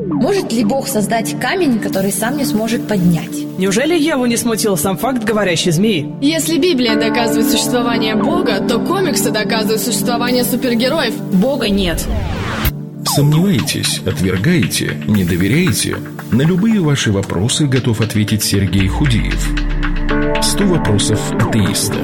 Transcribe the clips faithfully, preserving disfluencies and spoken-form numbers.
Может ли Бог создать камень, который сам не сможет поднять? Неужели Еву не смутил сам факт говорящей змеи? Если Библия доказывает существование Бога, то комиксы доказывают существование супергероев. Бога нет. Сомневаетесь, отвергаете, не доверяете? На любые ваши вопросы готов ответить Сергей Худиев. Сто вопросов атеиста.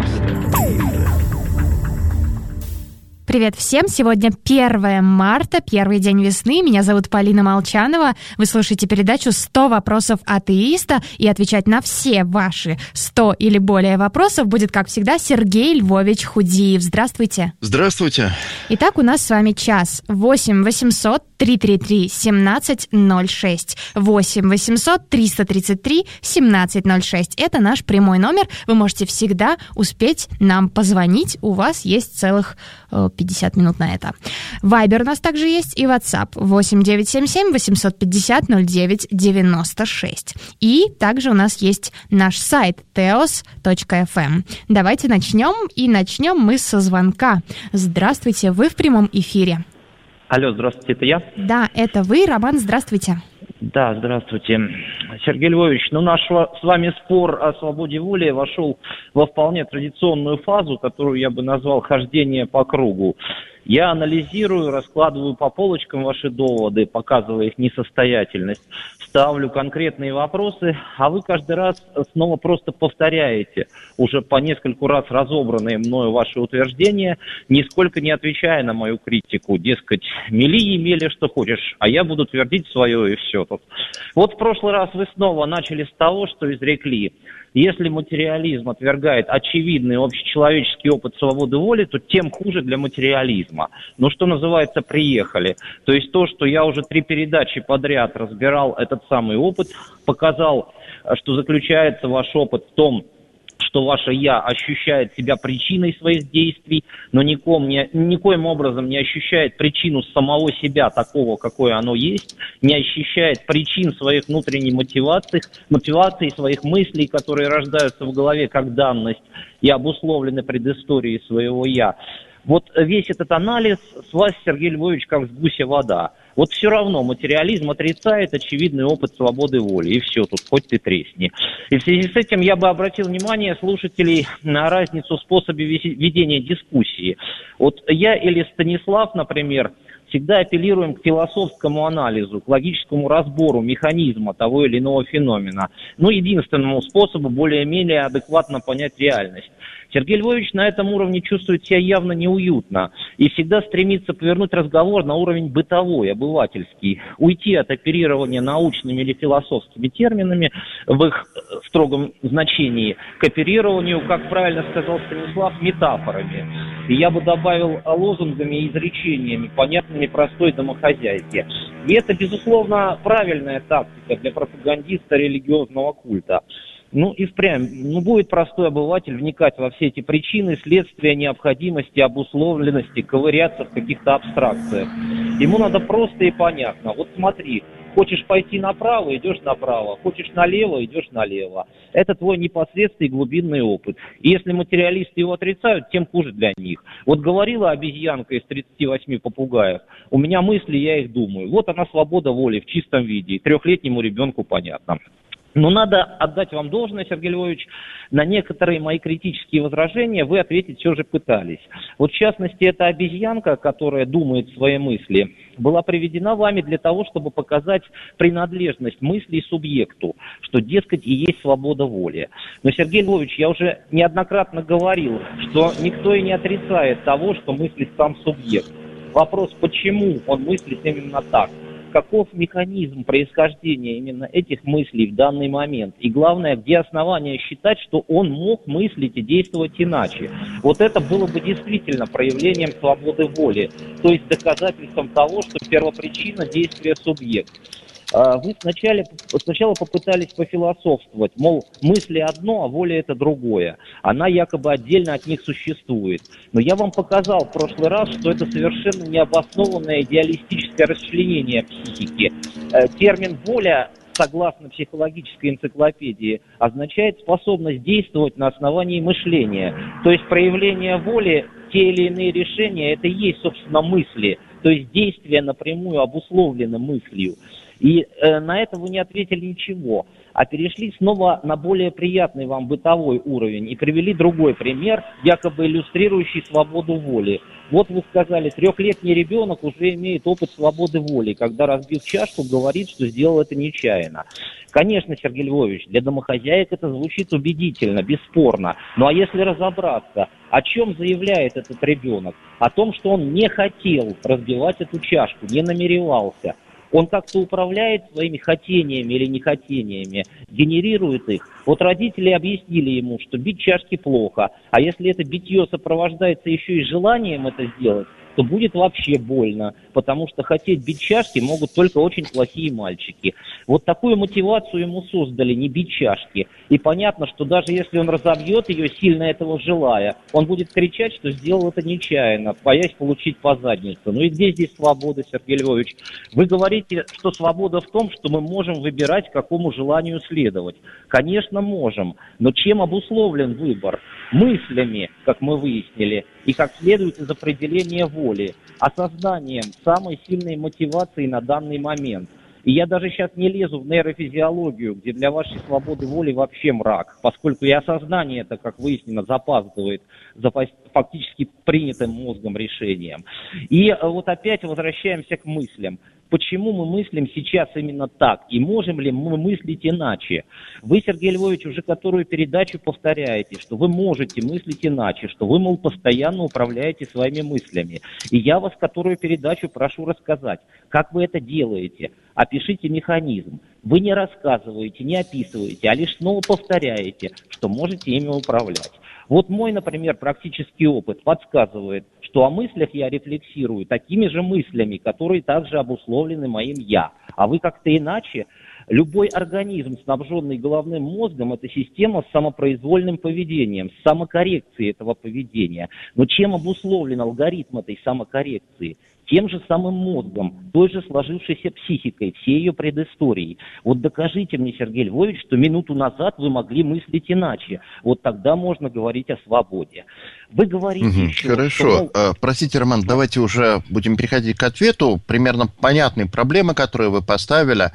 Привет всем! Сегодня первое марта, первый день весны. Меня зовут Полина Молчанова. Вы слушаете передачу «сто вопросов атеиста». И отвечать на все ваши сто или более вопросов будет, как всегда, Сергей Львович Худиев. Здравствуйте! Здравствуйте! Итак, у нас с вами час. восемь восемьсот триста тридцать три семнадцать ноль шесть. восемь восемьсот триста тридцать три семнадцать ноль шесть. Это наш прямой номер. Вы можете всегда успеть нам позвонить. У вас есть целых пятьдесят минут на это. Вайбер у нас также есть и WhatsApp восемь девятьсот семьдесят семь восемьсот пятьдесят ноль девять девяносто шесть. И также у нас есть наш сайт теос точка эф эм. Давайте начнем, и начнем мы со звонка. Здравствуйте, вы в прямом эфире. Алло, здравствуйте, это я? Да, это вы, Роман, здравствуйте. Да, здравствуйте. Сергей Львович, ну наш с вами спор о свободе воли вошел во вполне традиционную фазу, которую я бы назвал хождение по кругу. Я анализирую, раскладываю по полочкам ваши доводы, показывая их несостоятельность, ставлю конкретные вопросы, а вы каждый раз снова просто повторяете уже по нескольку раз разобранные мною ваши утверждения, нисколько не отвечая на мою критику. Дескать, мели и мели, что хочешь, а я буду твердить свое и все тут. Вот в прошлый раз вы снова начали с того, что изрекли: если материализм отвергает очевидный общечеловеческий опыт свободы воли, то тем хуже для материализма. Ну, что называется, приехали. То есть то, что я уже три передачи подряд разбирал этот самый опыт, показал, что заключается ваш опыт в том, что ваше «я» ощущает себя причиной своих действий, но ником не, никоим образом не ощущает причину самого себя такого, какое оно есть, не ощущает причин своих внутренних мотиваций, мотиваций своих мыслей, которые рождаются в голове как данность и обусловлены предысторией своего «я». Вот весь этот анализ с вас, Сергей Львович, как с гуся вода. Вот все равно материализм отрицает очевидный опыт свободы воли. И все, тут хоть ты тресни. И в связи с этим я бы обратил внимание слушателей на разницу в способе ведения дискуссии. Вот я или Станислав, например, всегда апеллируем к философскому анализу, к логическому разбору механизма того или иного феномена. Ну, единственному способу более-менее адекватно понять реальность. Сергей Львович на этом уровне чувствует себя явно неуютно и всегда стремится повернуть разговор на уровень бытовой, обывательский, уйти от оперирования научными или философскими терминами в их строгом значении к оперированию, как правильно сказал Станислав, метафорами. И я бы добавил лозунгами и изречениями, понятными простой домохозяйке. И это, безусловно, правильная тактика для пропагандиста религиозного культа. Ну и впрямь, ну будет простой обыватель вникать во все эти причины, следствия, необходимости, обусловленности, ковыряться в каких-то абстракциях. Ему надо просто и понятно. Вот смотри, хочешь пойти направо, идешь направо, хочешь налево, идешь налево. Это твой непосредственный глубинный опыт. И если материалисты его отрицают, тем хуже для них. Вот говорила обезьянка из тридцати восьми попугаев: у меня мысли, я их думаю. Вот она, свобода воли в чистом виде. И трехлетнему ребенку понятно. Но надо отдать вам должное, Сергей Львович, на некоторые мои критические возражения вы ответить все же пытались. Вот в частности, эта обезьянка, которая думает свои мысли, была приведена вами для того, чтобы показать принадлежность мыслей субъекту, что, дескать, и есть свобода воли. Но, Сергей Львович, я уже неоднократно говорил, что никто и не отрицает того, что мыслит сам субъект. Вопрос, почему он мыслит именно так? Каков механизм происхождения именно этих мыслей в данный момент? И главное, где основания считать, что он мог мыслить и действовать иначе? Вот это было бы действительно проявлением свободы воли, то есть доказательством того, что первопричина действия субъекта. Вы сначала, сначала попытались пофилософствовать, мол, мысли одно, а воля это другое. Она якобы отдельно от них существует. Но я вам показал в прошлый раз, что это совершенно необоснованное идеалистическое расчленение психики. Термин «воля», согласно психологической энциклопедии, означает способность действовать на основании мышления. То есть проявление воли, те или иные решения, это и есть, собственно, мысли. То есть действия напрямую обусловлены мыслью. И э, на это вы не ответили ничего, а перешли снова на более приятный вам бытовой уровень и привели другой пример, якобы иллюстрирующий свободу воли. Вот вы сказали, трехлетний ребенок уже имеет опыт свободы воли, когда, разбив чашку, говорит, что сделал это нечаянно. Конечно, Сергей Львович, для домохозяек это звучит убедительно, бесспорно. Ну а если разобраться, о чем заявляет этот ребенок? О том, что он не хотел разбивать эту чашку, не намеревался. Он как-то управляет своими хотениями или нехотениями, генерирует их. Вот родители объяснили ему, что бить чашки плохо, а если это битье сопровождается еще и желанием это сделать, то будет вообще больно, потому что хотеть бить чашки могут только очень плохие мальчики. Вот такую мотивацию ему создали, не бить чашки. И понятно, что даже если он разобьет ее, сильно этого желая, он будет кричать, что сделал это нечаянно, боясь получить по заднице. Ну и где здесь свобода, Сергей Львович? Вы говорите, что свобода в том, что мы можем выбирать, какому желанию следовать. Конечно, можем. Но чем обусловлен выбор? Мыслями, как мы выяснили, и как следует из определения воли, осознанием самой сильной мотивации на данный момент. И я даже сейчас не лезу в нейрофизиологию, где для вашей свободы воли вообще мрак, поскольку и осознание это, как выяснено, запаздывает за фактически принятым мозгом решением. И вот опять возвращаемся к мыслям. Почему мы мыслим сейчас именно так? И можем ли мы мыслить иначе? Вы, Сергей Львович, уже которую передачу повторяете, что вы можете мыслить иначе, что вы, мол, постоянно управляете своими мыслями. И я вас которую передачу прошу рассказать, как вы это делаете. Опишите механизм. Вы не рассказываете, не описываете, а лишь снова повторяете, что можете ими управлять. Вот мой, например, практический опыт подсказывает, что о мыслях я рефлексирую такими же мыслями, которые также обусловлены моим «я». А вы как-то иначе. Любой организм, снабженный головным мозгом, это система с самопроизвольным поведением, с самокоррекцией этого поведения. Но чем обусловлен алгоритм этой самокоррекции? Тем же самым мозгом, той же сложившейся психикой, всей ее предысторией. Вот докажите мне, Сергей Львович, что минуту назад вы могли мыслить иначе. Вот тогда можно говорить о свободе. Вы говорите угу, еще... Хорошо. Что, мол... Простите, Роман, давайте уже будем переходить к ответу. Примерно понятные проблемы, которые вы поставили.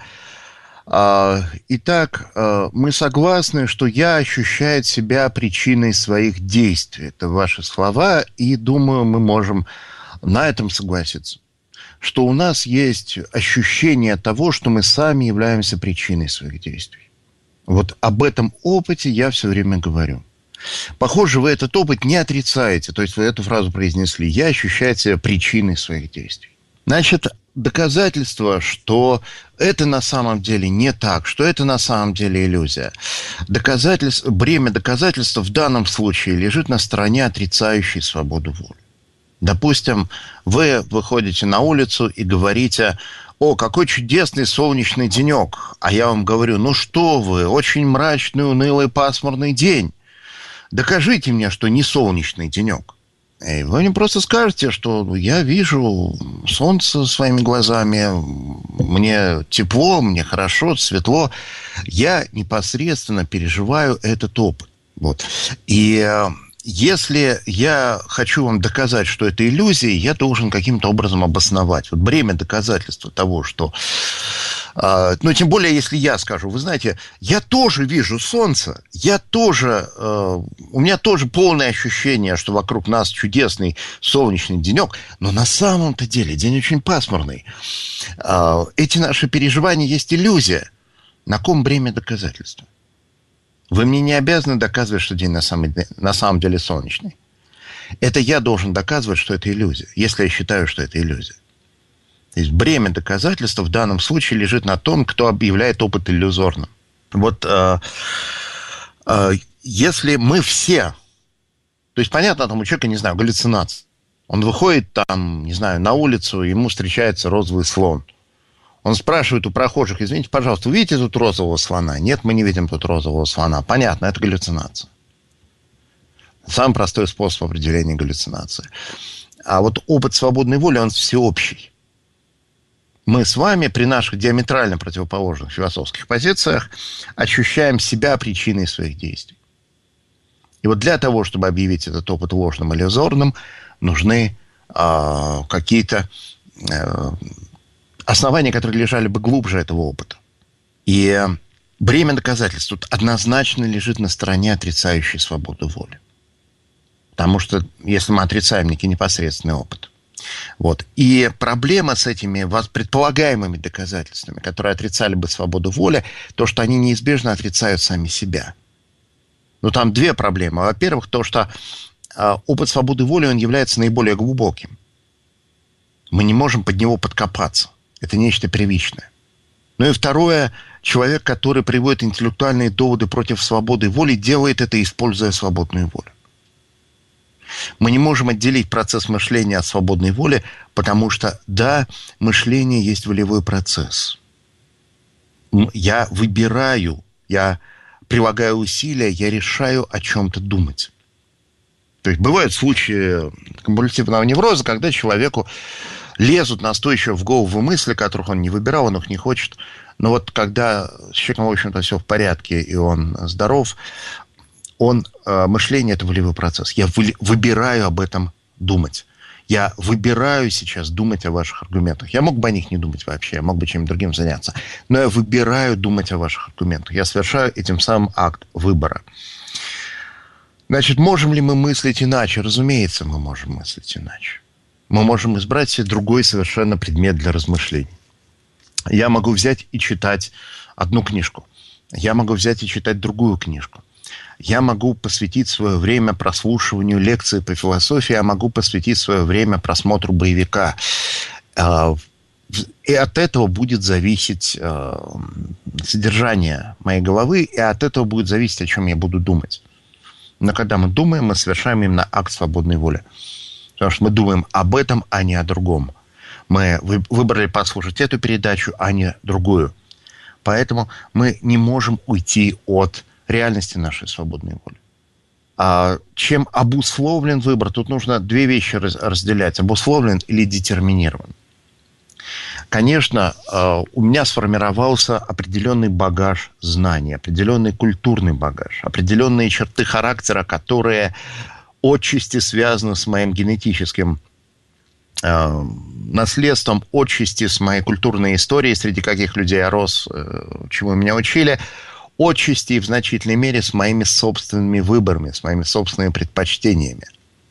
Итак, мы согласны, что «я» ощущает себя причиной своих действий. Это ваши слова, и, думаю, мы можем на этом согласиться. Что у нас есть ощущение того, что мы сами являемся причиной своих действий. Вот об этом опыте я все время говорю. Похоже, вы этот опыт не отрицаете. То есть вы эту фразу произнесли. «Я ощущаю себя причиной своих действий». Значит, доказательство, что это на самом деле не так, что это на самом деле иллюзия. Доказательство, бремя доказательства в данном случае лежит на стороне отрицающей свободу воли. Допустим, вы выходите на улицу и говорите: «О, какой чудесный солнечный денек!» А я вам говорю: «Ну что вы, очень мрачный, унылый, пасмурный день. Докажите мне, что не солнечный денек». И вы мне просто скажете, что я вижу солнце своими глазами, мне тепло, мне хорошо, светло. Я непосредственно переживаю этот опыт. Вот. И если я хочу вам доказать, что это иллюзия, я должен каким-то образом обосновать. Вот бремя доказательства того, что... Uh, ну, тем более, если я скажу, вы знаете, я тоже вижу солнце, я тоже, uh, у меня тоже полное ощущение, что вокруг нас чудесный солнечный денек, но на самом-то деле день очень пасмурный. Uh, эти наши переживания есть иллюзия. На ком бремя доказательства? Вы мне не обязаны доказывать, что день на самом, на самом деле солнечный. Это я должен доказывать, что это иллюзия, если я считаю, что это иллюзия. То есть бремя доказательства в данном случае лежит на том, кто объявляет опыт иллюзорным. Вот э, э, если мы все... То есть, понятно, там у человека, не знаю, галлюцинация. Он выходит там, не знаю, на улицу, ему встречается розовый слон. Он спрашивает у прохожих: извините, пожалуйста, вы видите тут розового слона? Нет, мы не видим тут розового слона. Понятно, это галлюцинация. Самый простой способ определения галлюцинации. А вот опыт свободной воли, он всеобщий. Мы с вами при наших диаметрально противоположных философских позициях ощущаем себя причиной своих действий. И вот для того, чтобы объявить этот опыт ложным или иллюзорным, нужны э, какие-то основания, которые лежали бы глубже этого опыта. И бремя доказательств тут однозначно лежит на стороне отрицающей свободу воли. Потому что если мы отрицаем некий непосредственный опыт. Вот. И проблема с этими предполагаемыми доказательствами, которые отрицали бы свободу воли, то, что они неизбежно отрицают сами себя. Но там две проблемы. Во-первых, то, что э, опыт свободы воли, он является наиболее глубоким. Мы не можем под него подкопаться. Это нечто первичное. Ну и второе, человек, который приводит интеллектуальные доводы против свободы воли, делает это, используя свободную волю. Мы не можем отделить процесс мышления от свободной воли, потому что, да, мышление есть волевой процесс. Я выбираю, я прилагаю усилия, я решаю о чем-то думать. То есть бывают случаи компульсивного невроза, когда человеку лезут настойчиво в голову мысли, которых он не выбирал, он их не хочет. Но вот когда с человеком, в общем-то, все в порядке, и он здоров, он, мышление – это волевой процесс. Я вы, выбираю об этом думать. Я выбираю сейчас думать о ваших аргументах. Я мог бы о них не думать вообще, я мог бы чем-то другим заняться. Но я выбираю думать о ваших аргументах. Я совершаю этим самым акт выбора. Значит, можем ли мы мыслить иначе? Разумеется, мы можем мыслить иначе. Мы можем избрать себе другой совершенно предмет для размышлений. Я могу взять и читать одну книжку. Я могу взять и читать другую книжку. Я могу посвятить свое время прослушиванию лекции по философии, я могу посвятить свое время просмотру боевика. И от этого будет зависеть содержание моей головы, и от этого будет зависеть, о чем я буду думать. Но когда мы думаем, мы совершаем именно акт свободной воли. Потому что мы думаем об этом, а не о другом. Мы выбрали послушать эту передачу, а не другую. Поэтому мы не можем уйти от реальности нашей свободной воли. А чем обусловлен выбор? Тут нужно две вещи разделять. Обусловлен или детерминирован. Конечно, у меня сформировался определенный багаж знаний, определенный культурный багаж, определенные черты характера, которые отчасти связаны с моим генетическим наследством, отчасти с моей культурной историей, среди каких людей я рос, чему меня учили, отчасти и в значительной мере с моими собственными выборами, с моими собственными предпочтениями.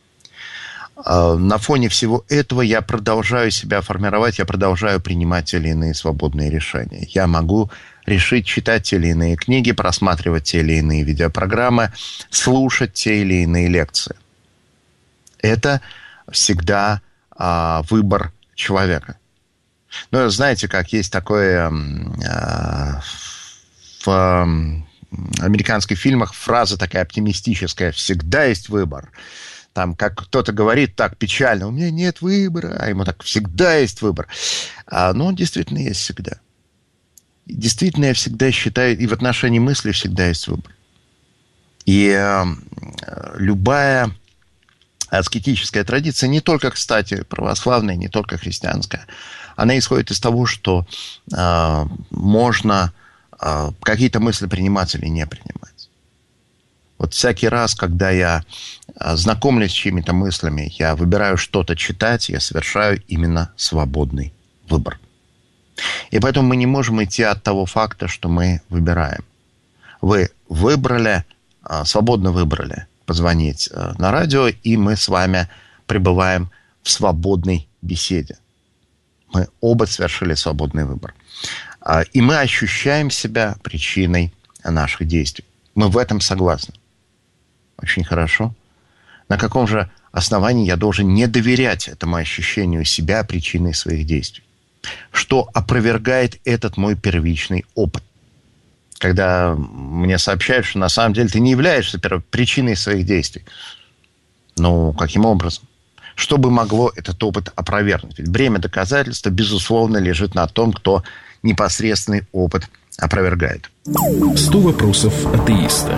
На фоне всего этого я продолжаю себя формировать, я продолжаю принимать те или иные свободные решения. Я могу решить читать те или иные книги, просматривать те или иные видеопрограммы, слушать те или иные лекции. Это всегда а, выбор человека. Ну, знаете, как есть такое... А, в американских фильмах фраза такая оптимистическая: «Всегда есть выбор». Там, как кто-то говорит так печально: «У меня нет выбора», а ему так: «Всегда есть выбор». А, ну, действительно есть всегда. Действительно, я всегда считаю, и в отношении мысли всегда есть выбор. И э, любая аскетическая традиция, не только, кстати, православная, не только христианская, она исходит из того, что э, можно какие-то мысли принимать или не принимать. Вот всякий раз, когда я знакомлюсь с чьими-то мыслями, я выбираю что-то читать, я совершаю именно свободный выбор. И поэтому мы не можем идти от того факта, что мы выбираем. Вы выбрали, свободно выбрали позвонить на радио, и мы с вами пребываем в свободной беседе. Мы оба совершили свободный выбор. И мы ощущаем себя причиной наших действий. Мы в этом согласны. Очень хорошо. На каком же основании я должен не доверять этому ощущению себя причиной своих действий? Что опровергает этот мой первичный опыт? Когда мне сообщают, что на самом деле ты не являешься причиной своих действий. Ну, каким образом? Что бы могло этот опыт опровергнуть? Ведь бремя доказательства, безусловно, лежит на том, кто непосредственный опыт опровергает. сто вопросов атеиста.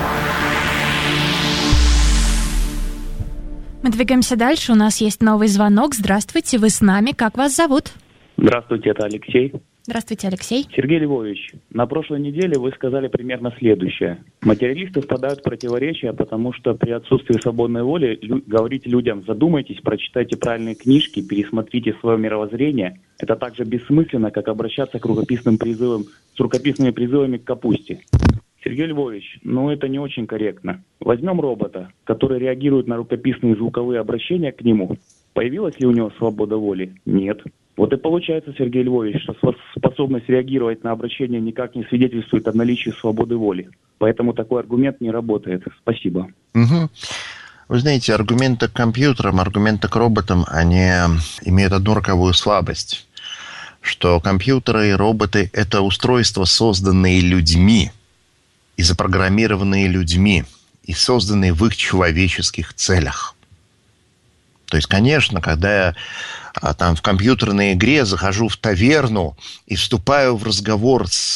Мы двигаемся дальше. У нас есть новый звонок. Здравствуйте, вы с нами. Как вас зовут? Здравствуйте, это Алексей. Здравствуйте, Алексей. Сергей Львович, на прошлой неделе вы сказали примерно следующее. Материалисты впадают в противоречия, потому что при отсутствии свободной воли лю- говорите людям: задумайтесь, прочитайте правильные книжки, пересмотрите свое мировоззрение. Это так же бессмысленно, как обращаться к рукописным призывам, с рукописными призывами к капусте. Сергей Львович, ну это не очень корректно. Возьмем робота, который реагирует на рукописные звуковые обращения к нему. Появилась ли у него свобода воли? Нет. Вот и получается, Сергей Львович, что способность реагировать на обращение никак не свидетельствует о наличии свободы воли. Поэтому такой аргумент не работает. Спасибо. Угу. Вы знаете, аргументы к компьютерам, аргументы к роботам, они имеют одну роковую слабость. Что компьютеры и роботы – это устройства, созданные людьми и запрограммированные людьми, и созданные в их человеческих целях. То есть, конечно, когда я а, там, в компьютерной игре захожу в таверну и вступаю в разговор с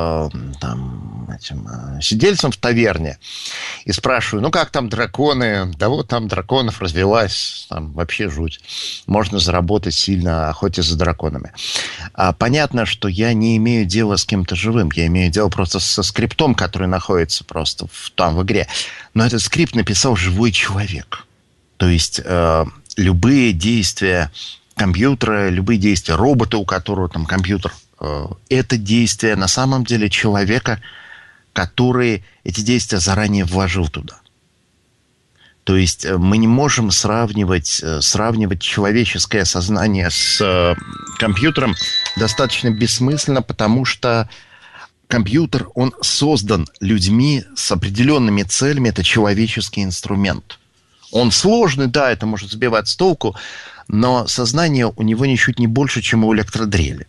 там, этим, сидельцем в таверне и спрашиваю: ну как там драконы? Да вот там драконов развелась, там вообще жуть. Можно заработать сильно, охотясь за драконами. А, понятно, что я не имею дела с кем-то живым, я имею дело просто со скриптом, который находится просто в, там в игре. Но этот скрипт написал живой человек. То есть э, любые действия компьютера, любые действия робота, у которого там компьютер, э, это действия на самом деле человека, который эти действия заранее вложил туда. То есть э, мы не можем сравнивать, э, сравнивать человеческое сознание с э, компьютером достаточно бессмысленно, потому что компьютер, он создан людьми с определенными целями, это человеческий инструмент. Он сложный, да, это может сбивать с толку, но сознание у него ничуть не больше, чем у электродрели.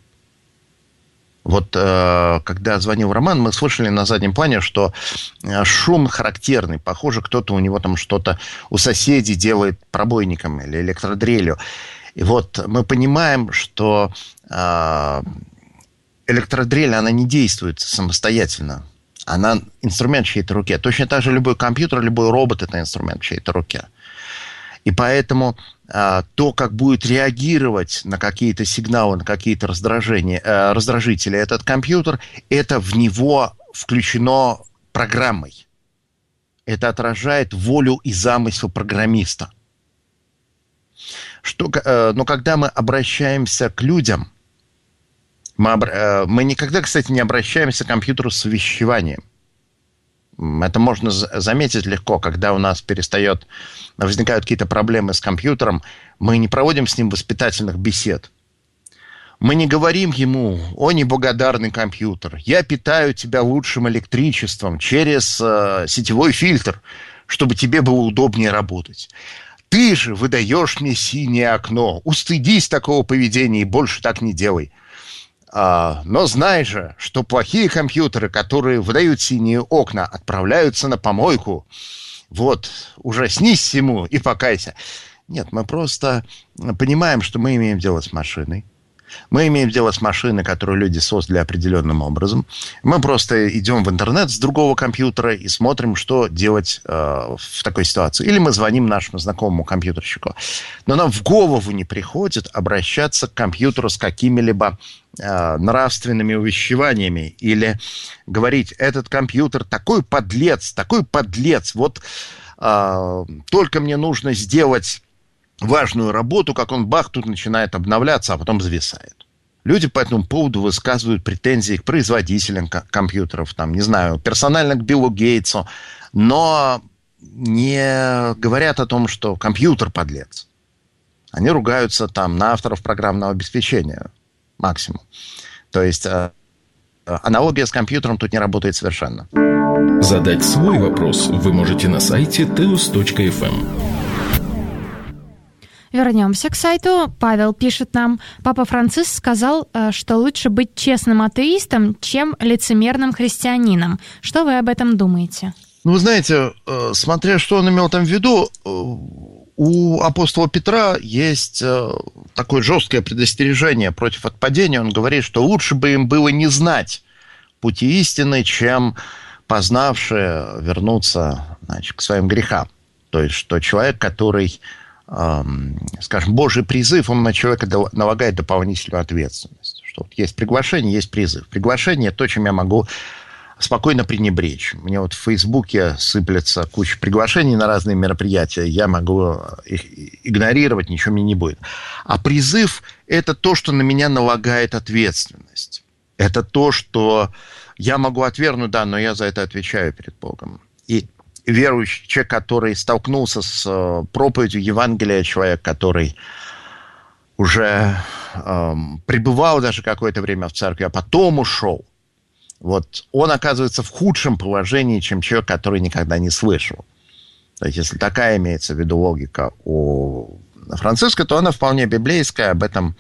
Вот э, когда звонил Роман, мы слышали на заднем плане, что шум характерный. Похоже, кто-то у него там что-то у соседей делает пробойником или электродрелью. И вот мы понимаем, что э, электродрель, она не действует самостоятельно. Она инструмент в чьей-то руке. Точно так же любой компьютер, любой робот – это инструмент в чьей-то руке. И поэтому а, то, как будет реагировать на какие-то сигналы, на какие-то раздражения, а, раздражители этот компьютер, это в него включено программой. Это отражает волю и замысел программиста. Что, а, но когда мы обращаемся к людям, Мы, мы никогда, кстати, не обращаемся к компьютеру с увещеванием. Это можно заметить легко, когда у нас перестает, возникают какие-то проблемы с компьютером, мы не проводим с ним воспитательных бесед. Мы не говорим ему: о, неблагодарный компьютер, я питаю тебя лучшим электричеством через э, сетевой фильтр, чтобы тебе было удобнее работать. Ты же выдаешь мне синее окно, устыдись такого поведения и больше так не делай. А, но знай же, что плохие компьютеры, которые выдают синие окна, отправляются на помойку. Вот, ужаснись всему и покайся. Нет, мы просто понимаем, что мы имеем дело с машиной. Мы имеем дело с машиной, которую люди создали определенным образом. Мы просто идем в интернет с другого компьютера и смотрим, что делать э, в такой ситуации. Или мы звоним нашему знакомому компьютерщику. Но нам в голову не приходит обращаться к компьютеру с какими-либо э, нравственными увещеваниями. Или говорить: этот компьютер такой подлец, такой подлец. Вот э, только мне нужно сделать важную работу, как он бах, тут начинает обновляться, а потом зависает. Люди по этому поводу высказывают претензии к производителям компьютеров, там, не знаю, персонально к Биллу Гейтсу, но не говорят о том, что компьютер подлец. Они ругаются там на авторов программного обеспечения максимум. То есть э, аналогия с компьютером тут не работает совершенно. Задать свой вопрос вы можете на сайте теос точка эф эм. Вернемся к сайту. Павел пишет нам: Папа Франциск сказал, что лучше быть честным атеистом, чем лицемерным христианином. Что вы об этом думаете? Ну, вы знаете, смотря что он имел там в виду, у апостола Петра есть такое жесткое предостережение против отпадения. Он говорит, что лучше бы им было не знать пути истины, чем познавшие вернуться, значит, к своим грехам. То есть, что человек, который, скажем, Божий призыв, он на человека налагает дополнительную ответственность. Что что вот есть приглашение, есть призыв. Приглашение – то, чем я могу спокойно пренебречь. Мне вот в Фейсбуке сыплется куча приглашений на разные мероприятия. Я могу их игнорировать, ничего мне не будет. А призыв – это то, что на меня налагает ответственность. Это то, что я могу отвергнуть, да, но я за это отвечаю перед Богом. И верующий человек, который столкнулся с проповедью Евангелия, человек, который уже эм, пребывал даже какое-то время в церкви, а потом ушел, вот он оказывается в худшем положении, чем человек, который никогда не слышал. То есть, если такая имеется в виду логика у Франциска, то она вполне библейская, об этом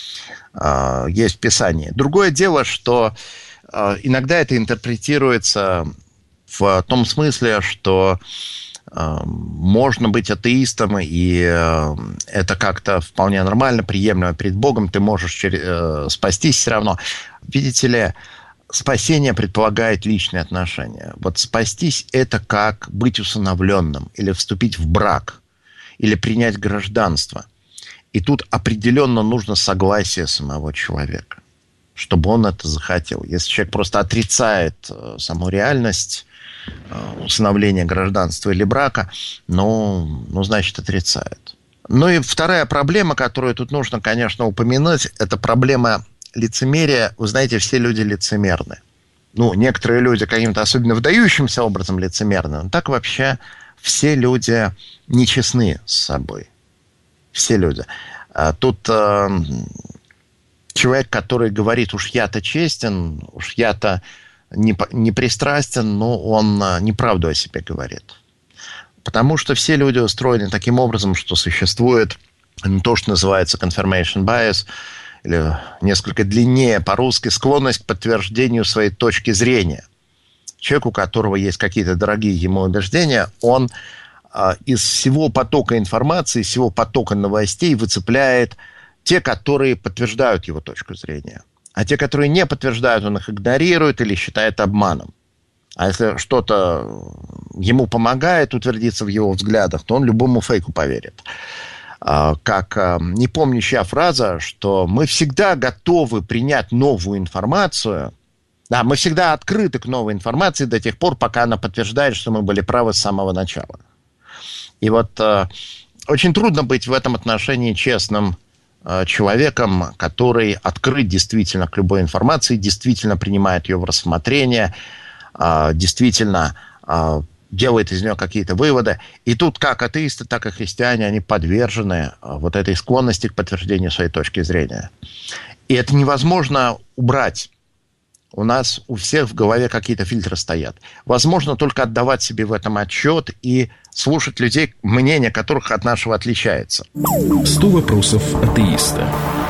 э, есть в Писании. Другое дело, что э, иногда это интерпретируется в том смысле, что э, можно быть атеистом, и э, это как-то вполне нормально, приемлемо перед Богом, ты можешь через, э, спастись все равно. Видите ли, спасение предполагает личные отношения. Вот спастись – это как быть усыновленным, или вступить в брак, или принять гражданство. И тут определенно нужно согласие самого человека, чтобы он это захотел. Если человек просто отрицает саму реальность усыновления гражданства или брака, ну, ну значит, отрицает. Ну и вторая проблема, которую тут нужно, конечно, упомянуть, это проблема лицемерие, вы знаете, все люди лицемерны. Ну, некоторые люди каким-то особенно выдающимся образом лицемерны, но так вообще все люди нечестны с собой. Все люди. А тут э, человек, который говорит, уж я-то честен, уж я-то не, не пристрастен, но он неправду о себе говорит. Потому что все люди устроены таким образом, что существует то, что называется confirmation bias, или несколько длиннее по-русски, склонность к подтверждению своей точки зрения. Человек, у которого есть какие-то дорогие ему убеждения, он э, из всего потока информации, из всего потока новостей выцепляет те, которые подтверждают его точку зрения. А те, которые не подтверждают, он их игнорирует или считает обманом. А если что-то ему помогает утвердиться в его взглядах, то он любому фейку поверит. Как не помню чья фраза, что мы всегда готовы принять новую информацию. Да, мы всегда открыты к новой информации до тех пор, пока она подтверждает, что мы были правы с самого начала. И вот э, очень трудно быть в этом отношении честным э, человеком, который открыт действительно к любой информации, действительно принимает ее в рассмотрение, э, действительно э, делает из нее какие-то выводы. И тут как атеисты, так и христиане, они подвержены вот этой склонности к подтверждению своей точки зрения. И это невозможно убрать. У нас у всех в голове какие-то фильтры стоят. Возможно только отдавать себе в этом отчет и слушать людей, мнение которых от нашего отличается. сто вопросов атеиста.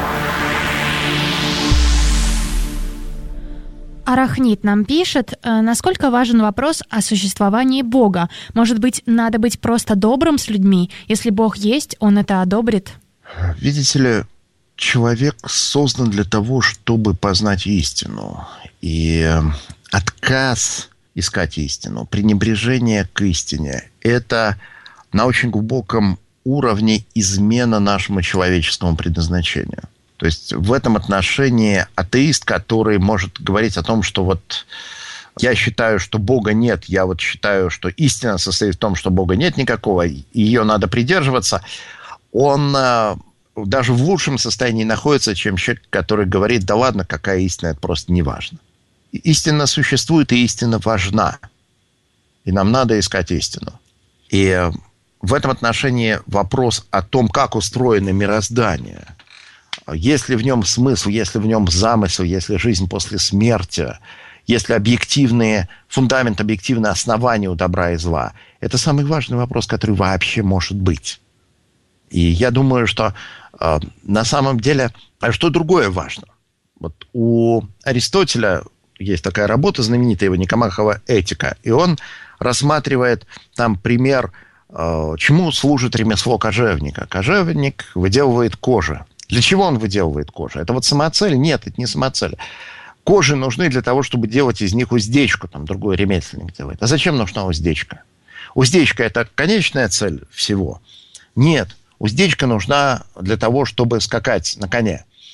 Арахнит нам пишет, насколько важен вопрос о существовании Бога. Может быть, надо быть просто добрым с людьми? Если Бог есть, Он это одобрит? Видите ли, человек создан для того, чтобы познать истину. И отказ искать истину, пренебрежение к истине – это на очень глубоком уровне измена нашему человеческому предназначению. То есть в этом отношении атеист, который может говорить о том, что вот я считаю, что Бога нет, я вот считаю, что истина состоит в том, что Бога нет никакого, и ее надо придерживаться, он даже в лучшем состоянии находится, чем человек, который говорит, да ладно, какая истина, это просто не важно. Истина существует, и истина важна. И нам надо искать истину. И в этом отношении вопрос о том, как устроено мироздание, есть ли в нем смысл, есть ли в нем замысел, есть ли жизнь после смерти, есть ли объективные, фундамент, объективные основания у добра и зла. Это самый важный вопрос, который вообще может быть. И я думаю, что э, на самом деле, а что другое важно? Вот у Аристотеля есть такая работа знаменитая, его Никомахова «Этика», и он рассматривает там пример, э, чему служит ремесло кожевника. Кожевник выделывает кожу. Для чего он выделывает кожу? Это вот самоцель? Нет, это не самоцель. Кожи нужны для того, чтобы делать из них уздечку. Там другой ремесленник делает. А зачем нужна уздечка? Уздечка – это конечная цель всего? Нет. Уздечка нужна для того, чтобы скакать на коне.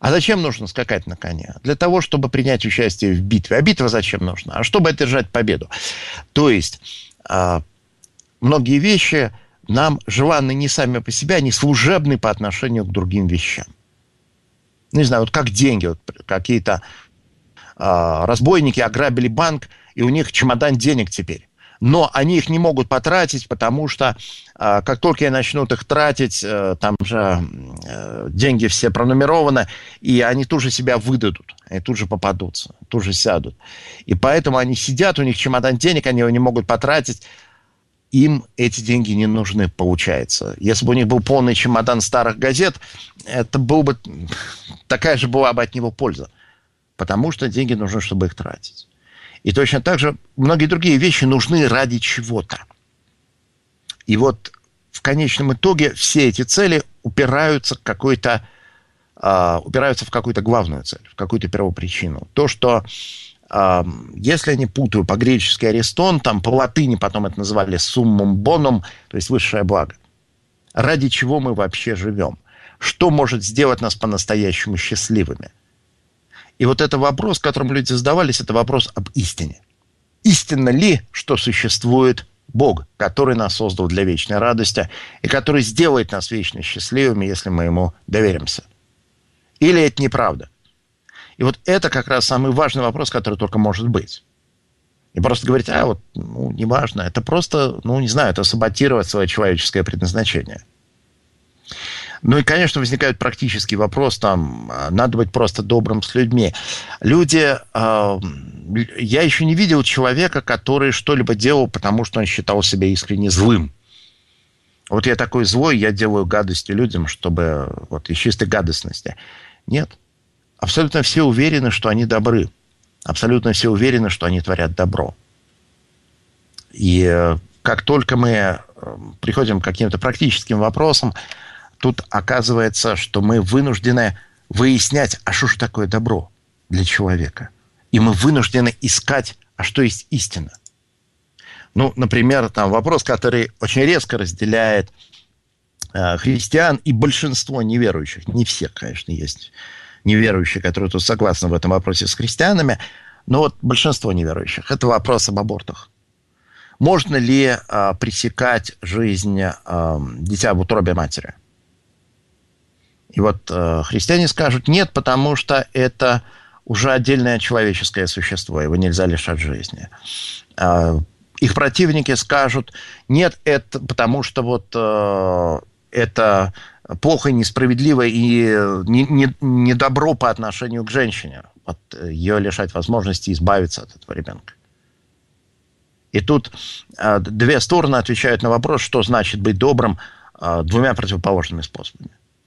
А зачем нужно скакать на коне? Для того, чтобы принять участие в битве. А битва зачем нужна? А чтобы одержать победу. То есть э, многие вещи нам желанны не сами по себе, они служебны по отношению к другим вещам. Не знаю, вот как деньги. Вот какие-то э, разбойники ограбили банк, и у них чемодан денег теперь. Но они их не могут потратить, потому что э, как только они начнут их тратить, э, там же э, деньги все пронумерованы, и они тут же себя выдадут, они тут же попадутся, тут же сядут. И поэтому они сидят, у них чемодан денег, они его не могут потратить, им эти деньги не нужны, получается. Если бы у них был полный чемодан старых газет, это был бы, такая же была бы от него польза, потому что деньги нужны, чтобы их тратить. И точно так же многие другие вещи нужны ради чего-то. И вот в конечном итоге все эти цели упираются, к какой-то, э, упираются в какую-то главную цель, в какую-то первопричину. То, что, э, если я не путаю, по-гречески аристон, там по латыни потом это называли summum bonum, то есть высшее благо. Ради чего мы вообще живем? Что может сделать нас по-настоящему счастливыми? И вот это вопрос, которым люди задавались, это вопрос об истине. Истинно ли, что существует Бог, который нас создал для вечной радости и который сделает нас вечно счастливыми, если мы ему доверимся? Или это неправда? И вот это как раз самый важный вопрос, который только может быть. И просто говорить, а вот, ну, неважно, это просто, ну, не знаю, это саботировать свое человеческое предназначение. Ну и, конечно, возникает практический вопрос, там, надо быть просто добрым с людьми. Люди, э, я еще не видел человека, который что-либо делал, потому что он считал себя искренне злым. Вот я такой злой, я делаю гадости людям, чтобы, вот, из чистой гадостности. Нет. Абсолютно все уверены, что они добры. Абсолютно все уверены, что они творят добро. И э, как только мы э, приходим к каким-то практическим вопросам, тут оказывается, что мы вынуждены выяснять, а что же такое добро для человека. И мы вынуждены искать, а что есть истина. Ну, например, там вопрос, который очень резко разделяет э, христиан и большинство неверующих. Не все, конечно, есть неверующие, которые тут согласны в этом вопросе с христианами, но вот большинство неверующих. Это вопрос об абортах. Можно ли э, пресекать жизнь э, дитя в утробе матери? И вот э, христиане скажут, нет, потому что это уже отдельное человеческое существо, его нельзя лишать жизни. Э, их противники скажут, нет, это потому что вот э, это плохо, несправедливо и не, не, не добро по отношению к женщине. Вот, ее лишать возможности избавиться от этого ребенка. И тут э, две стороны отвечают на вопрос, что значит быть добрым, э, двумя противоположными способами.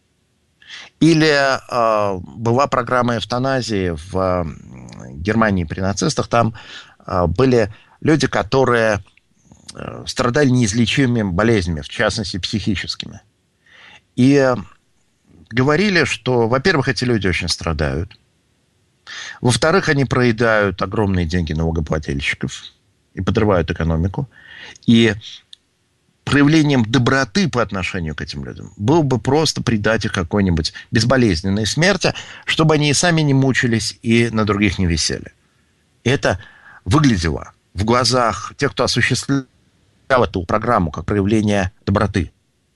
Или э, была программа эвтаназии в э, Германии при нацистах. Там э, были люди, которые э, страдали неизлечимыми болезнями, в частности, психическими. И э, говорили, что, во-первых, эти люди очень страдают. Во-вторых, они проедают огромные деньги налогоплательщиков и подрывают экономику. И проявлением доброты по отношению к этим людям было бы просто придать их какой-нибудь безболезненной смерти, чтобы они и сами не мучились, и на других не висели. И это выглядело в глазах тех, кто осуществлял эту программу, как проявление доброты.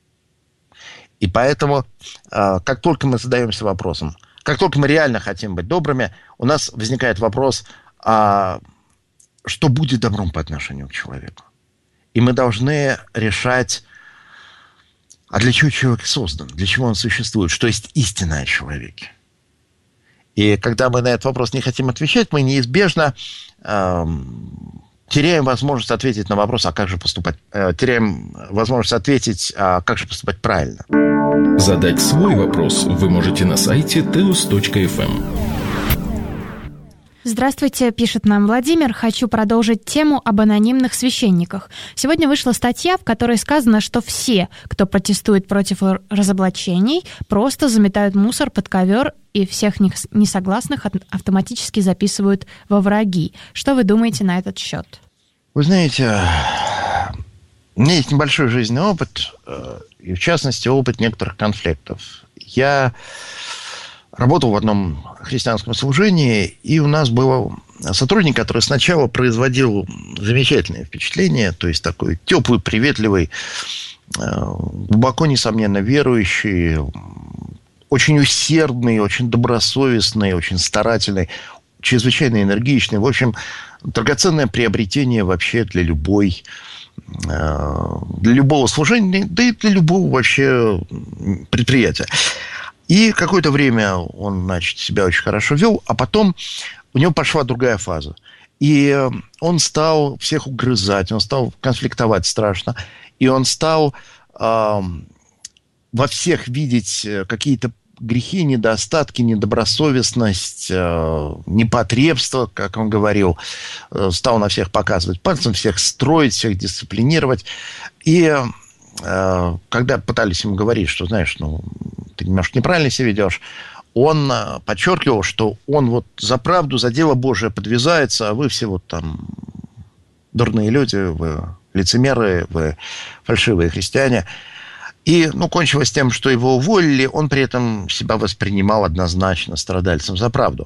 И поэтому, как только мы задаемся вопросом, как только мы реально хотим быть добрыми, у нас возникает вопрос, а что будет добром по отношению к человеку? И мы должны решать, а для чего человек создан, для чего он существует, что есть истина о человеке. И когда мы на этот вопрос не хотим отвечать, мы неизбежно э, теряем возможность ответить на вопрос, а как же поступать, э, теряем возможность ответить, а как же поступать правильно. Задать свой вопрос вы можете на сайте теос точка эф эм. Здравствуйте, пишет нам Владимир. Хочу продолжить тему об анонимных священниках. Сегодня вышла статья, в которой сказано, что все, кто протестует против разоблачений, просто заметают мусор под ковер и всех несогласных автоматически записывают во враги. Что вы думаете на этот счет? Вы знаете, у меня есть небольшой жизненный опыт, и в частности опыт некоторых конфликтов. Я работал в одном христианском служении, и у нас был сотрудник, который сначала производил замечательное впечатление, то есть такой теплый, приветливый, глубоко, несомненно, верующий, очень усердный, очень добросовестный, очень старательный, чрезвычайно энергичный. В общем, драгоценное приобретение вообще для любой, для любого служения, да и для любого вообще предприятия. И какое-то время он, значит, себя очень хорошо вел, а потом у него пошла другая фаза. И он стал всех угрызать, он стал конфликтовать страшно, и он стал э, во всех видеть какие-то грехи, недостатки, недобросовестность, э, непотребство, как он говорил, э, стал на всех показывать пальцем, всех строить, всех дисциплинировать. И э, когда пытались ему говорить, что, знаешь, ну, ты немножко неправильно себя ведешь, он подчеркивал, что он вот за правду, за дело Божие подвязается, а вы все вот там дурные люди, вы лицемеры, вы фальшивые христиане. И, ну, кончилось тем, что его уволили, он при этом себя воспринимал однозначно страдальцем за правду.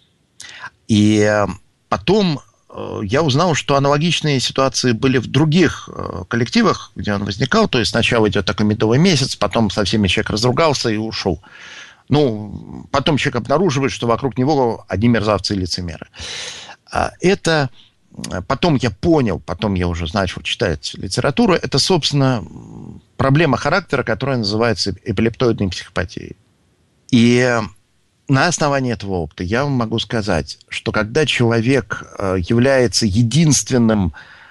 И потом я узнал, что аналогичные ситуации были в других коллективах, где он возникал. То есть сначала идет такой медовый месяц, потом со всеми человек разругался и ушел. Ну, потом человек обнаруживает, что вокруг него одни мерзавцы и лицемеры. Это потом я понял, потом я уже начал читать литературу, это, собственно, проблема характера, которая называется эпилептоидной психопатией. И на основании этого опыта я вам могу сказать, что когда человек является единственным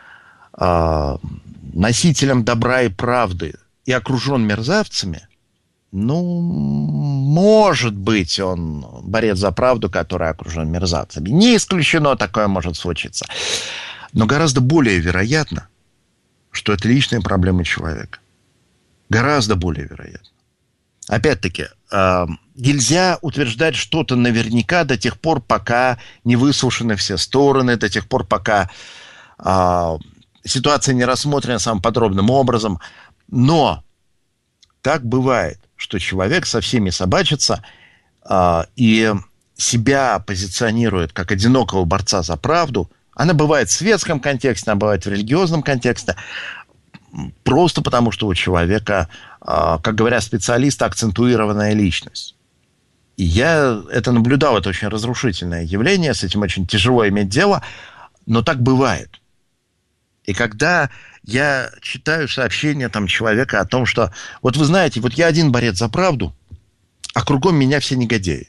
носителем добра и правды и окружен мерзавцами, ну, может быть, он борец за правду, который окружен мерзавцами. Не исключено, такое может случиться. Но гораздо более вероятно, что это личные проблемы человека. Гораздо более вероятно. Опять-таки, э, нельзя утверждать что-то наверняка до тех пор, пока не выслушаны все стороны, до тех пор, пока э, ситуация не рассмотрена самым подробным образом. Но так бывает, что человек со всеми собачится э, и себя позиционирует как одинокого борца за правду. Она бывает в светском контексте, она бывает в религиозном контексте, просто потому, что у человека, э, как говорят специалисты, акцентуированная личность. И я это наблюдал, это очень разрушительное явление, с этим очень тяжело иметь дело, но так бывает. И когда я читаю сообщения там, человека о том, что вот вы знаете, вот я один борец за правду, а кругом меня все негодяи.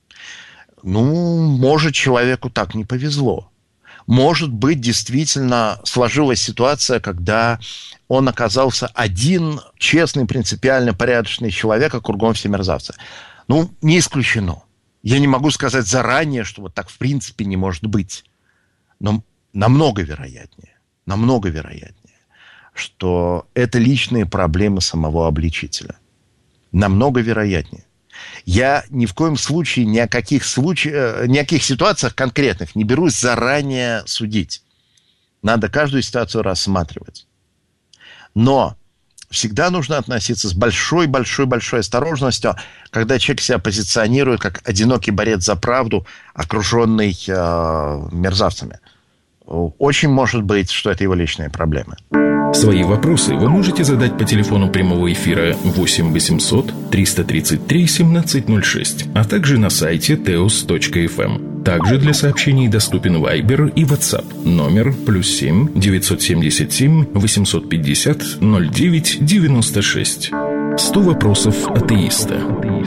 Ну, может, человеку так не повезло. Может быть, действительно сложилась ситуация, когда он оказался один честный, принципиально порядочный человек, а кругом все мерзавцы. Ну, не исключено. Я не могу сказать заранее, что вот так в принципе не может быть. Но намного вероятнее, намного вероятнее, что это личные проблемы самого обличителя. Намного вероятнее. Я ни в коем случае, ни о каких случаях, ни о каких ситуациях конкретных не берусь заранее судить. Надо каждую ситуацию рассматривать. Но всегда нужно относиться с большой-большой-большой осторожностью, когда человек себя позиционирует как одинокий борец за правду, окруженный э, мерзавцами. Очень может быть, что это его личные проблемы. Свои вопросы вы можете задать по телефону прямого эфира восемь восемьсот триста тридцать три семнадцать ноль шесть, а также на сайте теос точка эф эм. Также для сообщений доступен Viber и WhatsApp. Номер плюс семь девятьсот семьдесят семь восемьсот пятьдесят ноль девять девяносто шесть. Сто вопросов атеиста.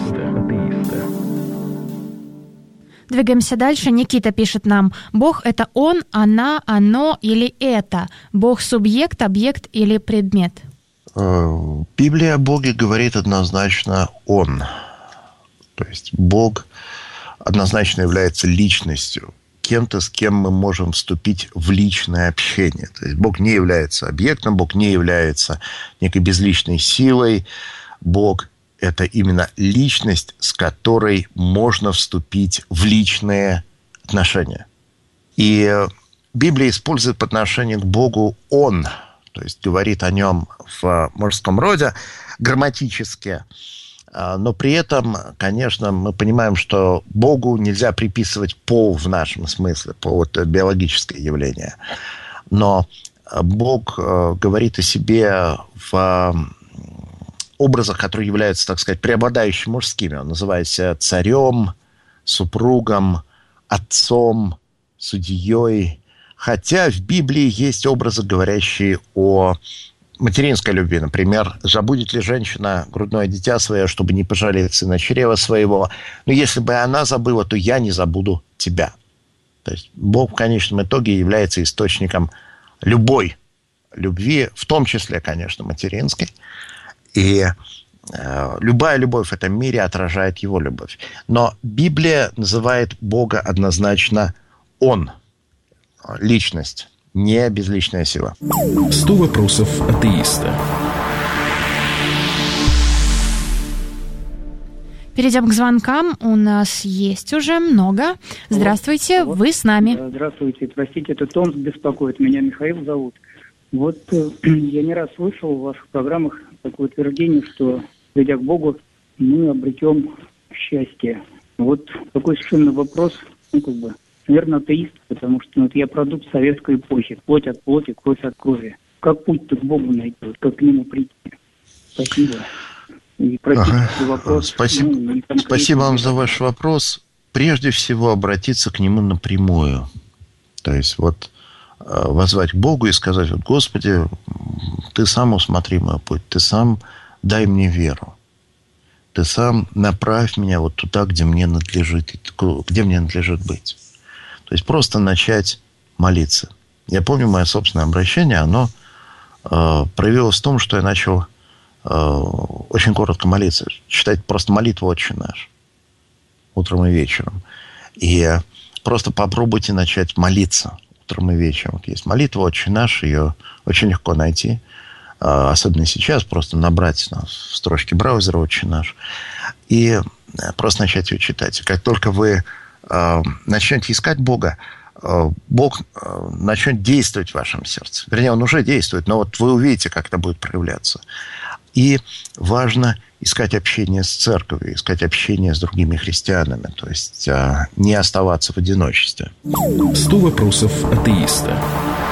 Двигаемся дальше. Никита пишет нам: Бог — это он, она, оно или это? Бог — субъект, объект или предмет? Библия о Боге говорит однозначно «он». То есть Бог однозначно является личностью, кем-то, с кем мы можем вступить в личное общение. То есть Бог не является объектом, Бог не является некой безличной силой. Бог — это именно личность, с которой можно вступить в личные отношения. И Библия использует по отношению к Богу «он», то есть говорит о нем в мужском роде грамматически. Но при этом, конечно, мы понимаем, что Богу нельзя приписывать пол в нашем смысле, пол – это биологическое явление. Но Бог говорит о себе в образах, которые являются, так сказать, преобладающими мужскими. Он называет себя царем, супругом, отцом, судьей. Хотя в Библии есть образы, говорящие о материнской любви. Например, забудет ли женщина грудное дитя свое, чтобы не пожалеть сына чрева своего. Но если бы она забыла, то я не забуду тебя. То есть Бог в конечном итоге является источником любой любви, в том числе, конечно, материнской. И э, любая любовь в этом мире отражает его любовь. Но Библия называет Бога однозначно Он. Личность. Не безличная сила. сто вопросов атеиста. Перейдем к звонкам. У нас есть уже много. Здравствуйте, вот. Вы с нами. Здравствуйте. Простите, это Томск беспокоит. Меня Михаил зовут. Вот я не раз слышал в ваших программах такое утверждение, что, придя к Богу, мы обретем счастье. Вот такой совершенно вопрос, ну, как бы, наверное, атеист, потому что ну, вот я продукт советской эпохи. Плоть от плоти, кровь от крови. Как путь-то к Богу найти? Вот как к нему прийти? Спасибо. И простите, ага. вопрос. Спасибо, ну, Спасибо вам за ваш вопрос. Прежде всего, обратиться к нему напрямую. То есть, вот, воззвать к Богу и сказать: вот, Господи, Ты сам усмотри мой путь, Ты сам дай мне веру. Ты сам направь меня вот туда, где мне надлежит, где мне надлежит быть. То есть просто начать молиться. Я помню, мое собственное обращение, оно э, проявилось в том, что я начал э, очень коротко молиться. Читать просто молитву «Отче наш» утром и вечером. И просто попробуйте начать молиться утром и вечером. Вот есть молитва «Отче наш», ее очень легко найти. Э, особенно сейчас, просто набрать ну, в строчке браузера «Отче наш». И просто начать ее читать. И как только вы начнете искать Бога, Бог начнет действовать в вашем сердце. Вернее, Он уже действует, но вот вы увидите, как это будет проявляться. И важно искать общение с церковью, искать общение с другими христианами, то есть не оставаться в одиночестве. сто вопросов атеиста.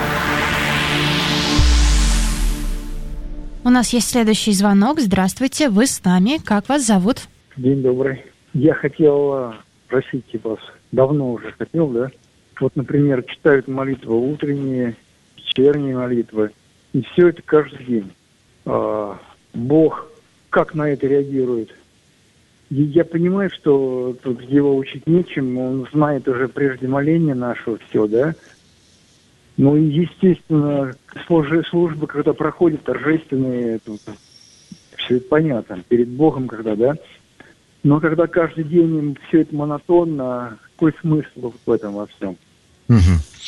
У нас есть следующий звонок. Здравствуйте, вы с нами. Как вас зовут? День добрый. Я хотел просить вас, давно уже хотел, да? Вот, например, читают молитвы утренние, вечерние молитвы, и все это каждый день. А, Бог как на это реагирует? И я понимаю, что тут его учить нечем, он знает уже прежде моления нашего все, да? Ну и, естественно, службы, службы когда проходят торжественные, тут, все это понятно, перед Богом когда, да? Но когда каждый день им все это монотонно, какой смысл в этом во всем? Угу.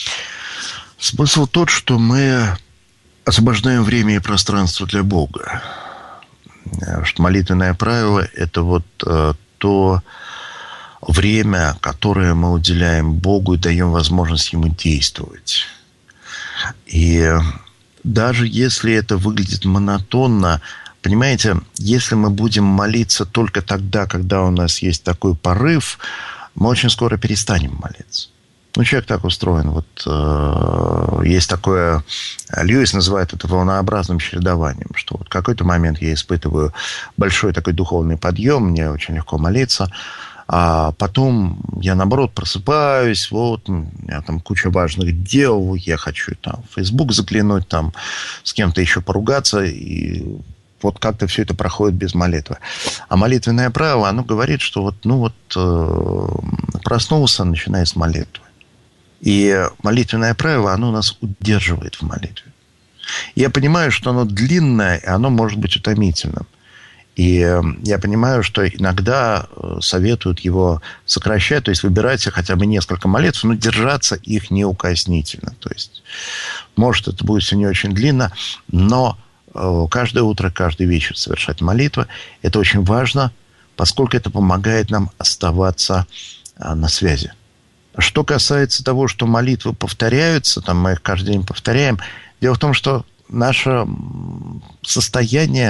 Смысл тот, что мы освобождаем время и пространство для Бога. Что молитвенное правило – это вот э, то время, которое мы уделяем Богу и даем возможность Ему действовать. И даже если это выглядит монотонно, понимаете, если мы будем молиться только тогда, когда у нас есть такой порыв, мы очень скоро перестанем молиться. Ну, человек так устроен. Вот э, есть такое, Льюис называет это волнообразным чередованием, что вот в какой-то момент я испытываю большой такой духовный подъем, мне очень легко молиться, а потом я, наоборот, просыпаюсь, вот, у меня там куча важных дел, я хочу там в Facebook заглянуть, там с кем-то еще поругаться, и вот как-то все это проходит без молитвы. А молитвенное правило, оно говорит, что вот, ну вот, э, проснулся, начиная с молитвы. И молитвенное правило, оно нас удерживает в молитве. И я понимаю, что оно длинное, и оно может быть утомительным. И я понимаю, что иногда советуют его сокращать, то есть выбирать хотя бы несколько молитв, но держаться их неукоснительно. То есть, может, это будет все не очень длинно, но каждое утро, каждый вечер совершать молитвы. Это очень важно, поскольку это помогает нам оставаться на связи. Что касается того, что молитвы повторяются, там мы их каждый день повторяем, дело в том, что наше состояние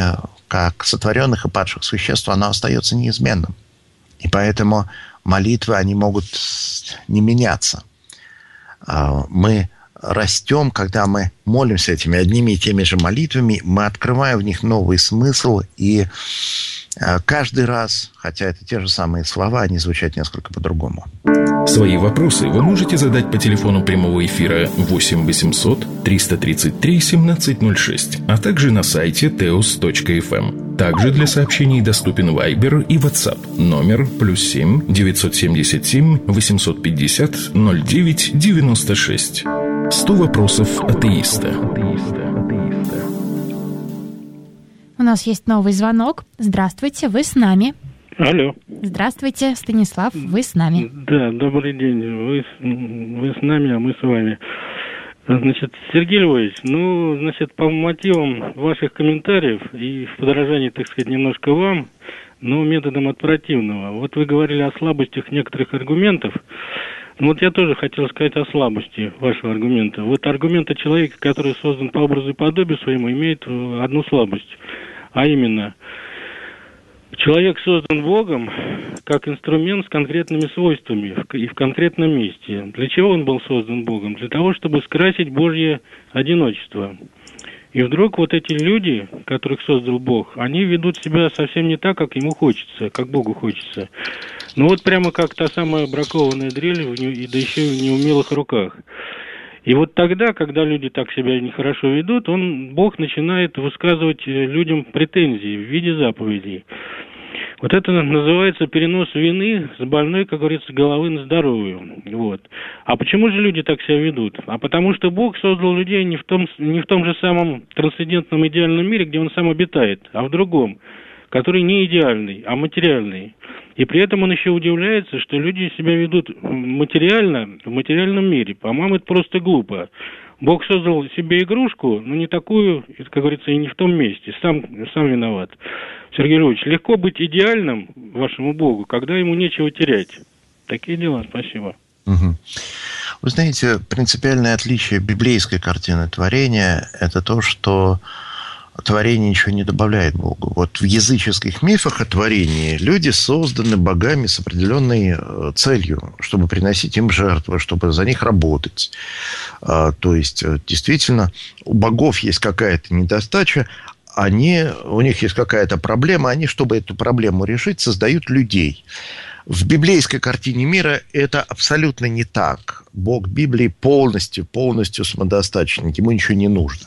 как сотворенных и падших существ, оно остается неизменным. И поэтому молитвы, они могут не меняться. Мы растем, когда мы молимся этими одними и теми же молитвами, мы открываем в них новый смысл, и каждый раз, хотя это те же самые слова, они звучат несколько по-другому. Свои вопросы вы можете задать по телефону прямого эфира восемь восемьсот триста тридцать три семнадцать ноль шесть, а также на сайте теос точка эф эм. Также для сообщений доступен Viber и WhatsApp. Номер плюс семь девятьсот семьдесят семь восемьсот пятьдесят ноль девять девяносто шесть. Сто вопросов атеиста. У нас есть новый звонок. Здравствуйте, вы с нами. Алло. Здравствуйте, Станислав, вы с нами. Да, добрый день. Вы, вы с нами, а мы с вами. Значит, Сергей Львович, ну, значит, по мотивам ваших комментариев и в подражании, так сказать, немножко вам, но методом от противного. Вот вы говорили о слабостях некоторых аргументов. Ну, вот я тоже хотел сказать о слабости вашего аргумента. Вот аргументы человека, который создан по образу и подобию своему, имеет одну слабость. А именно, человек создан Богом как инструмент с конкретными свойствами и в конкретном месте. Для чего он был создан Богом? Для того, чтобы скрасить Божье одиночество. И вдруг вот эти люди, которых создал Бог, они ведут себя совсем не так, как ему хочется, как Богу хочется. Ну вот прямо как та самая бракованная дрель, и да еще в неумелых руках. И вот тогда, когда люди так себя нехорошо ведут, он, Бог начинает высказывать людям претензии в виде заповедей. Вот это называется перенос вины с больной, как говорится, головы на здоровую. Вот. А почему же люди так себя ведут? А потому что Бог создал людей не в том, не в том же самом трансцендентном идеальном мире, где он сам обитает, а в другом, который не идеальный, а материальный. И при этом он еще удивляется, что люди себя ведут материально в материальном мире. По-моему, это просто глупо. Бог создал себе игрушку, но не такую, как говорится, и не в том месте. Сам, сам виноват. Сергей Львович, легко быть идеальным вашему Богу, когда ему нечего терять. Такие дела. Спасибо. Угу. Вы знаете, принципиальное отличие библейской картины творения – это то, что творение ничего не добавляет Богу. Вот в языческих мифах о творении люди созданы богами с определенной целью, чтобы приносить им жертвы, чтобы за них работать. То есть, действительно, у богов есть какая-то недостача, они, у них есть какая-то проблема, они, чтобы эту проблему решить, создают людей. В библейской картине мира это абсолютно не так. Бог Библии полностью, полностью самодостаточен, ему ничего не нужно.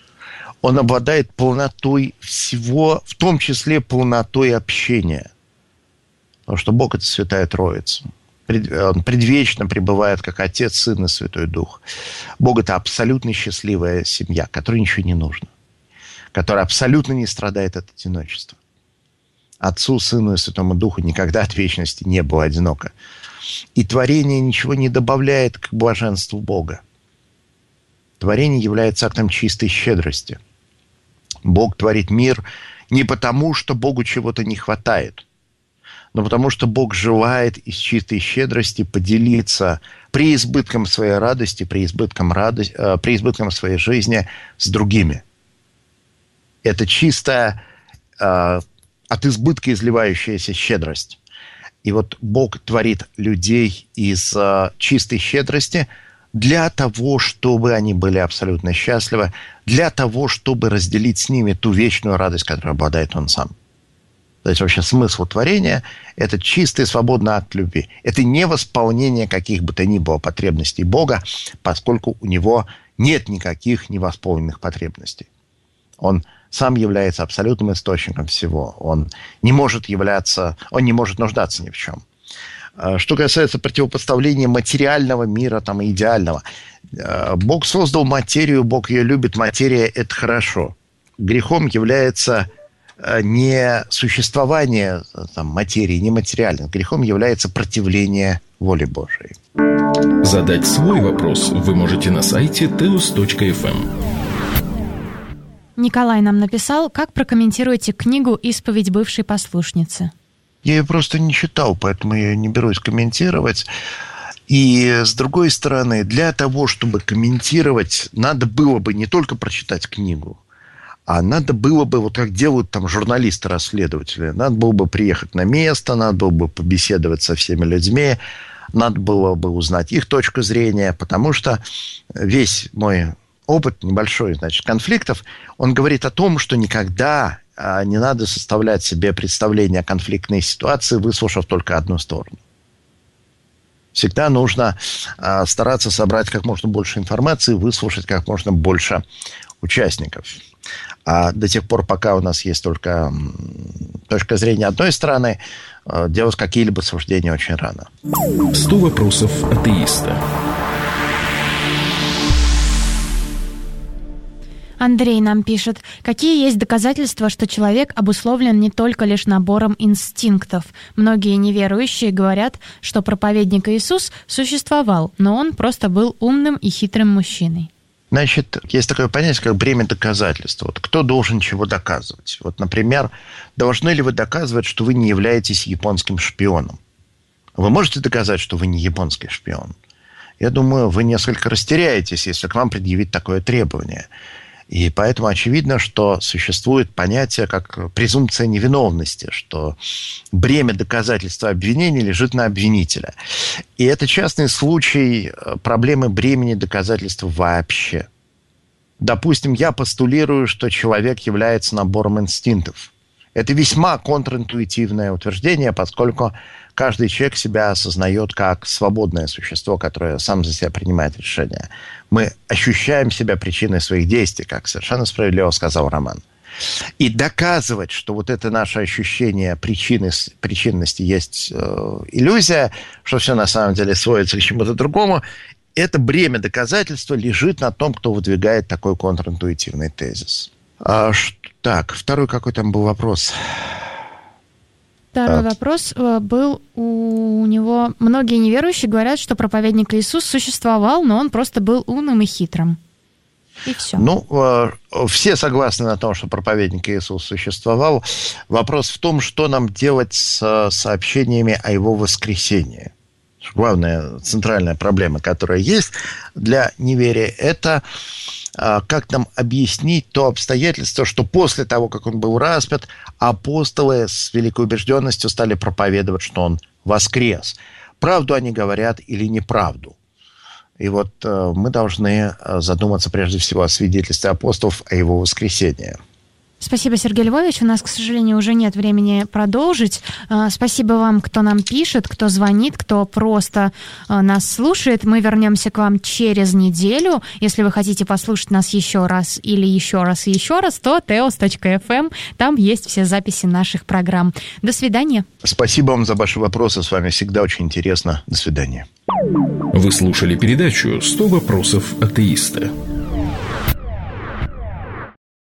Он обладает полнотой всего, в том числе полнотой общения. Потому что Бог – это Святая Троица. Он предвечно пребывает как Отец, Сын и Святой Дух. Бог – это абсолютно счастливая семья, которой ничего не нужно. Которая абсолютно не страдает от одиночества. Отцу, Сыну и Святому Духу никогда от вечности не было одиноко. И творение ничего не добавляет к блаженству Бога. Творение является актом чистой щедрости. Бог творит мир не потому, что Богу чего-то не хватает, но потому, что Бог желает из чистой щедрости поделиться преизбытком своей радости, преизбытком, радость, э, преизбытком своей жизни с другими. Это чистая, э, от избытка изливающаяся щедрость. И вот Бог творит людей из э, чистой щедрости для того, чтобы они были абсолютно счастливы, для того, чтобы разделить с ними ту вечную радость, которой обладает Он сам. То есть вообще смысл творения – это чистый свободный акт любви. Это не восполнение каких бы то ни было потребностей Бога, поскольку у Него нет никаких невосполненных потребностей. Он сам является абсолютным источником всего. Он не может являться, он не может нуждаться ни в чем. Что касается противопоставления материального мира там, и идеального. Бог создал материю, Бог ее любит, материя – это хорошо. Грехом является не существование там, материи, не материального. Грехом является противление воле Божией. Задать свой вопрос вы можете на сайте теос точка эф эм. Николай нам написал, как прокомментируете книгу «Исповедь бывшей послушницы»? Я ее просто не читал, поэтому я не берусь комментировать. И, с другой стороны, для того, чтобы комментировать, надо было бы не только прочитать книгу, А надо было бы, вот как делают там журналисты-расследователи, надо было бы приехать на место, надо было бы побеседовать со всеми людьми, надо было бы узнать их точку зрения, потому что весь мой опыт небольшой, значит, конфликтов, он говорит о том, что никогда не надо составлять себе представление о конфликтной ситуации, выслушав только одну сторону. Всегда нужно стараться собрать как можно больше информации, выслушать как можно больше участников. А до тех пор, пока у нас есть только точка зрения одной стороны, делать какие-либо суждения очень рано. сто вопросов атеиста. Андрей нам пишет, какие есть доказательства, что человек обусловлен не только лишь набором инстинктов. Многие неверующие говорят, что проповедник Иисус существовал, но он просто был умным и хитрым мужчиной. Значит, есть такое понятие, как бремя доказательства. Вот кто должен чего доказывать? Вот, например, должны ли вы доказывать, что вы не являетесь японским шпионом? Вы можете доказать, что вы не японский шпион? Я думаю, вы несколько растеряетесь, если к вам предъявить такое требование. И поэтому очевидно, что существует понятие как презумпция невиновности, что бремя доказательства обвинения лежит на обвинителя. И это частный случай проблемы бремени доказательства вообще. Допустим, я постулирую, что человек является набором инстинктов. Это весьма контринтуитивное утверждение, поскольку каждый человек себя осознает как свободное существо, которое сам за себя принимает решения. Мы ощущаем себя причиной своих действий, как совершенно справедливо сказал Роман. И доказывать, что вот это наше ощущение причины, причинности есть э, иллюзия, что все на самом деле сводится к чему-то другому, это бремя доказательства лежит на том, кто выдвигает такой контринтуитивный тезис. А, ш, так, второй какой там был вопрос? Второй а. вопрос был у него. Многие неверующие говорят, что проповедник Иисус существовал, но он просто был умным и хитрым. И все. Ну, все согласны на том, что проповедник Иисус существовал. Вопрос в том, что нам делать с сообщениями о его воскресении. Главная центральная проблема, которая есть для неверия, это как нам объяснить то обстоятельство, что после того, как он был распят, апостолы с великой убежденностью стали проповедовать, что он воскрес. Правду они говорят или неправду? И вот э, мы должны задуматься прежде всего о свидетельстве апостолов о его воскресении. Спасибо, Сергей Львович. У нас, к сожалению, уже нет времени продолжить. Спасибо вам, кто нам пишет, кто звонит, кто просто нас слушает. Мы вернемся к вам через неделю. Если вы хотите послушать нас еще раз или еще раз и еще раз, то теос точка эф эм. Там есть все записи наших программ. До свидания. Спасибо вам за ваши вопросы. С вами всегда очень интересно. До свидания. Вы слушали передачу «сто вопросов атеиста».